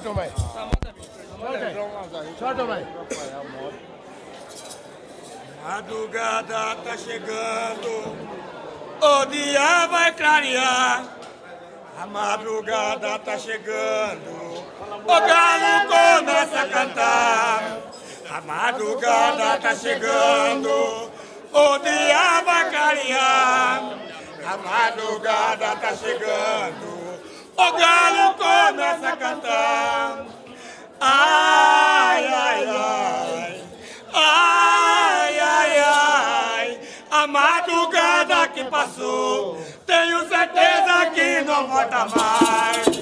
vai. Solta, vai. Madrugada tá chegando, o dia vai clarear. A madrugada tá chegando, o galo começa a cantar. A madrugada tá chegando, o dia vai clarear. A madrugada tá chegando, o galo começa a cantar. Ai, ai, ai, ai, ai, ai. A madrugada que passou, tenho certeza que não volta mais.